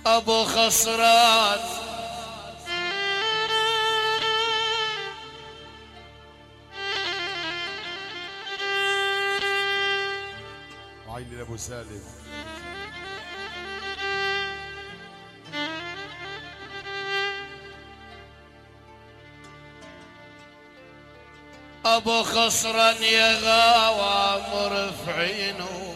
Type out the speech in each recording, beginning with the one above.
ابو خسران عيني لابو سالم. ابو خسران يا غاوى مرفعينه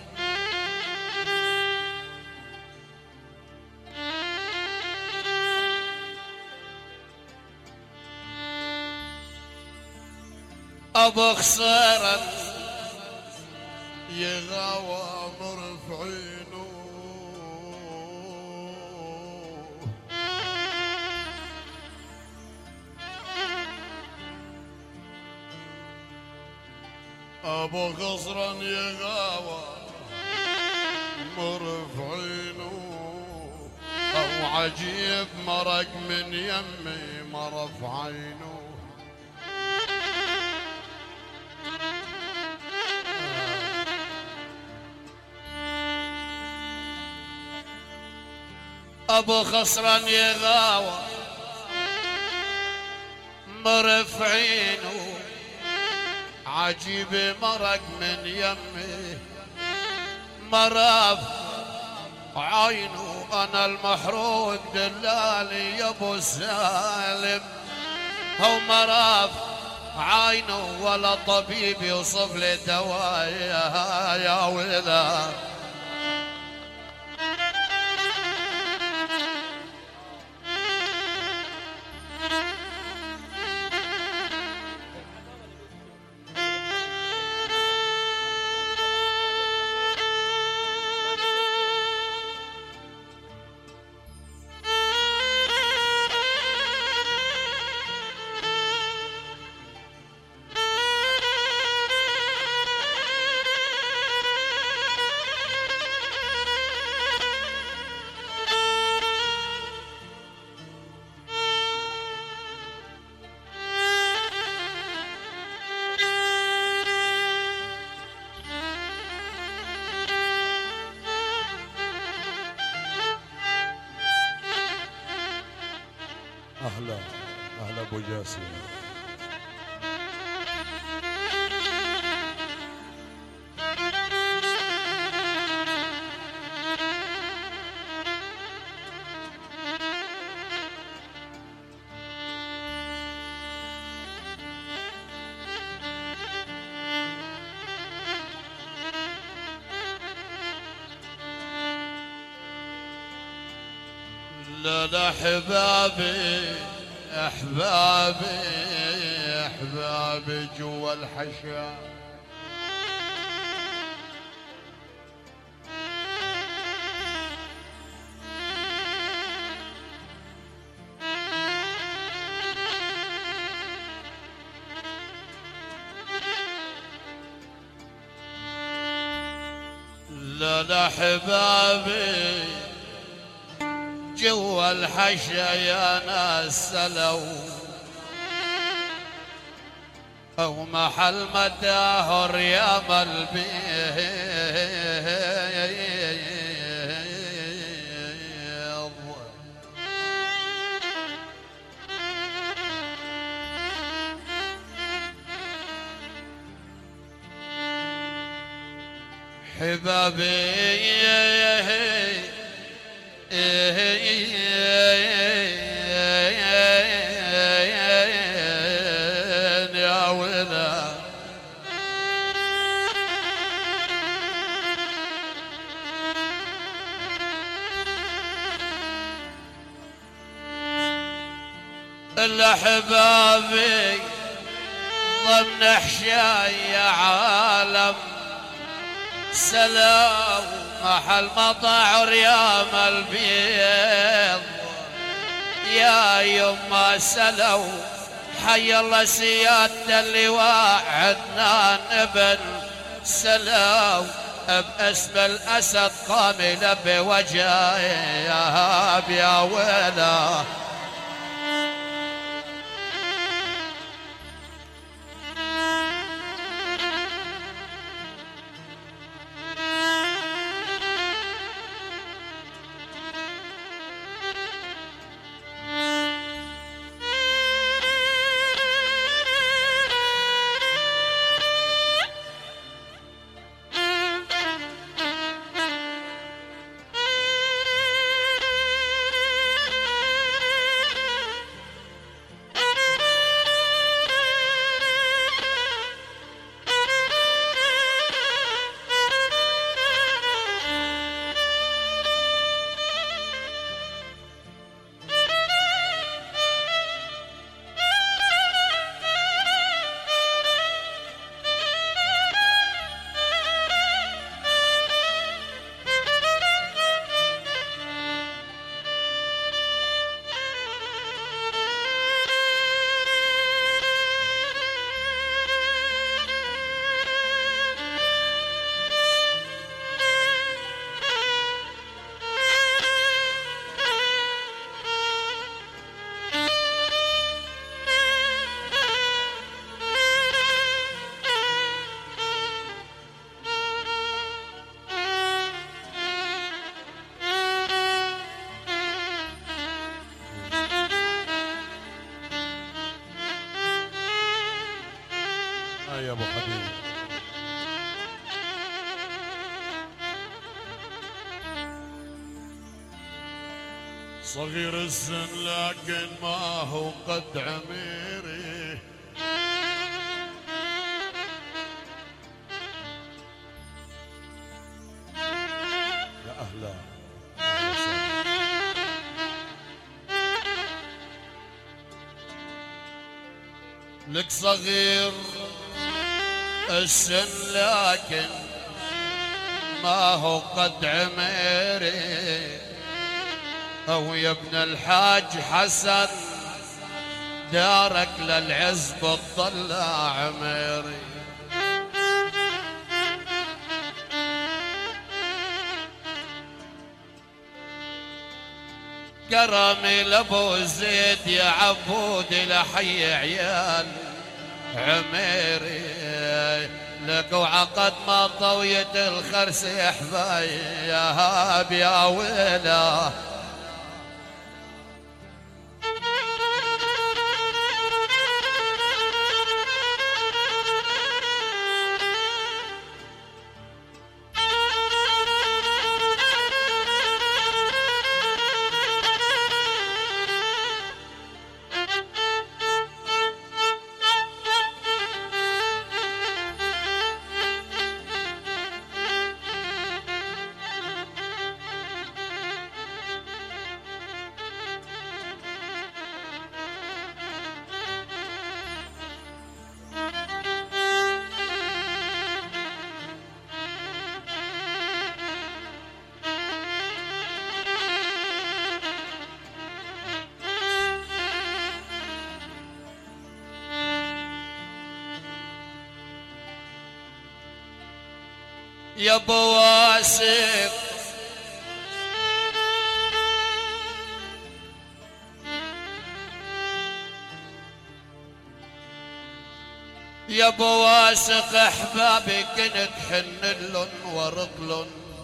ابو خسران يا غاوى مرفعينه ابو خسران يا غاوى مرفعينه او عجيب مرق من يمي مرف عينه ابو خسران يا غاوى مرفعينه عجيب مرق من يمي مرف عينه انا المحروق دلالي يا ابو سالم هو مرف عينه ولا طبيب يوصف لي دوايا يا ولا اهلا اهلا ابو جاسم. لا لا حبابي احبابي احبابي جوا الحشا لا لا حبابي جوا الحشا يا ناس سلوا او محل مداهر يا البيض حبابي يا ولا الاحبابي ضمن احشاء يا عالم سلام محل مطاع ريام البيض يا يما سلو حي الله سيادة اللواء عدنان ابن سلو باسم الاسد قامل بوجهه يا ويله حبيبي. صغير السن لكن ما هو قد عميري، يا أهلا لك صغير السن لكن ما هو قد عميري، أو يا ابن الحاج حسن دارك للعز بتطلع عميري. كرمي لابو زيد يا عبود لحي عيال عميري، لك وعقد ما طويت الخرس يحباي يا هاب يا ويله. يا بواسق يا بواسق احبابي كنت حنلن ورقلن،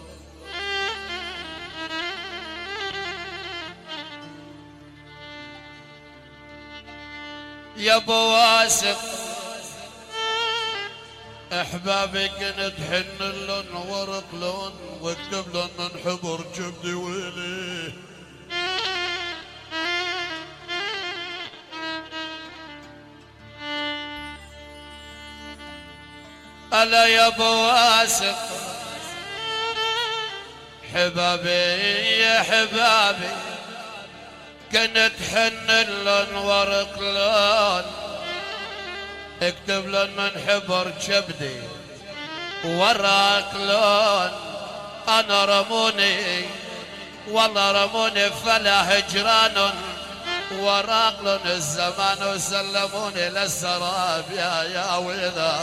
يا بواسق احبابي كنت حنلن ورقلن، واكتب لن من حبر جبدي ويلي. ألا يا بواسق حبابي يا حبابي كنت حنلن ورقلن، اكتب لن من حبر جبدي وراك لون. انا رموني والله رموني فلا هجران، وراق لون الزمان وسلموني للسراب يا ويلا.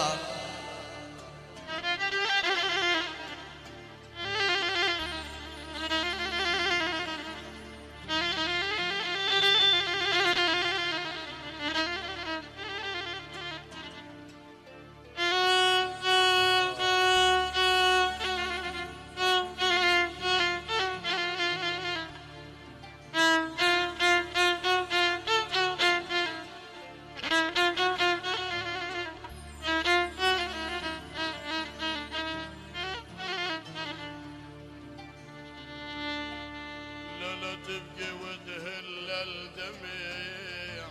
تبكي وتهل الدميع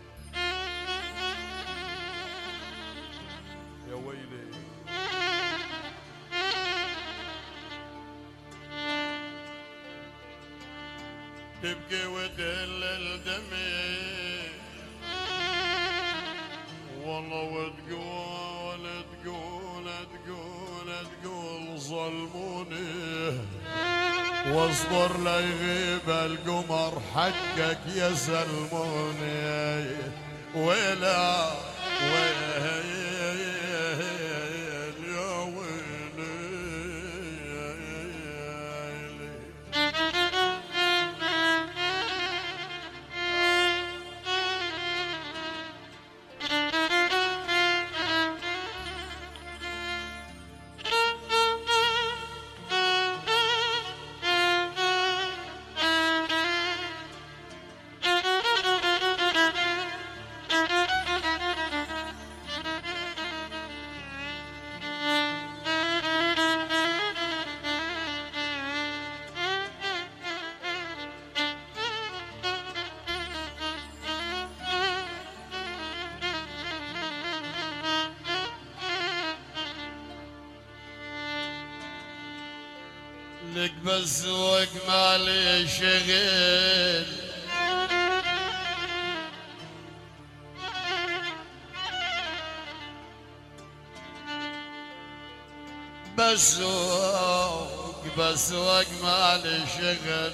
يا ويلي. تبكي وتهل الدميع والله، وتقول تقول تقول تقول ظلموني، واصبر لا يغيب القمر حقك يا سلموني. ويلا ويل يا ويلي. لك بالسوق مالي شغل بسوق مالي شغل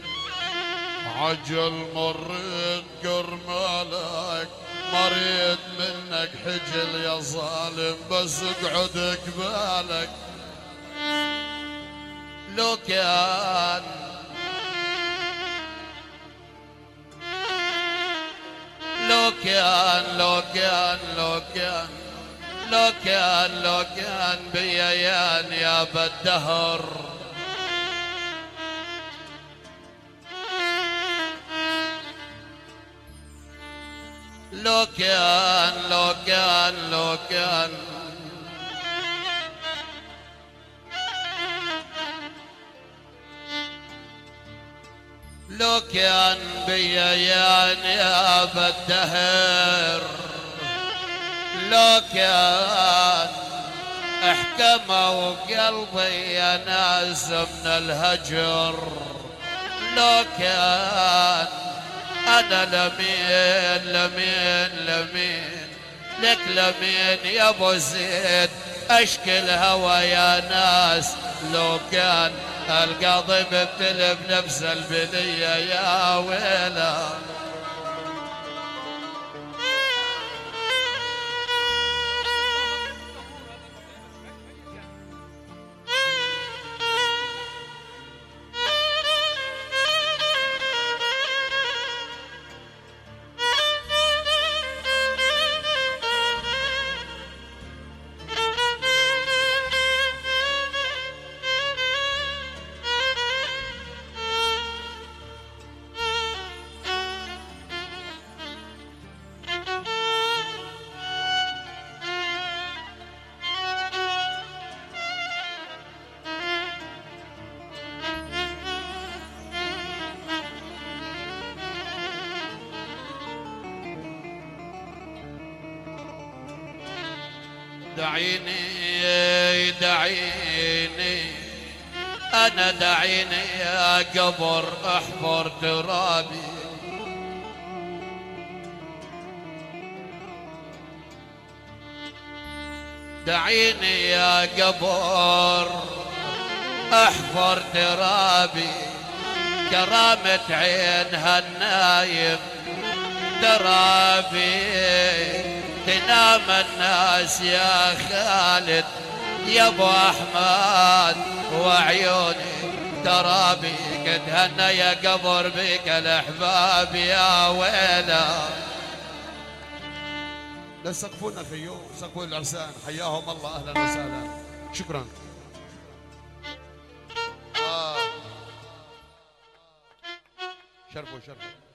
عجل مريت قرمالك مريت منك حجل يا ظالم بس اقعد قبالك لو كان لو كان لو كان لو كان لو كان لو كان بيا يا بالدهر لو كان لو كان لو كان لو كان بيا يا بالدهر لو كان احكموا قلبي يا ناس من الهجر لو كان انا لمين لك لمين يا ابو زيد اشكي الهوى يا ناس لو كان القاضي مبتلى بنفس البليه يا ويله دعيني دعيني أنا دعيني يا قبر أحفر ترابي دعيني يا قبر أحفر ترابي كرامة عينها النايم ترابي تنام الناس يا خالد يا ابو احمد وعيوني ترابي قد هنا يا قبر بك الاحباب يا ويله لا سقفونا الفيوم سقفوا العرسان حياهم الله اهلا وسهلا شكرا شرفوا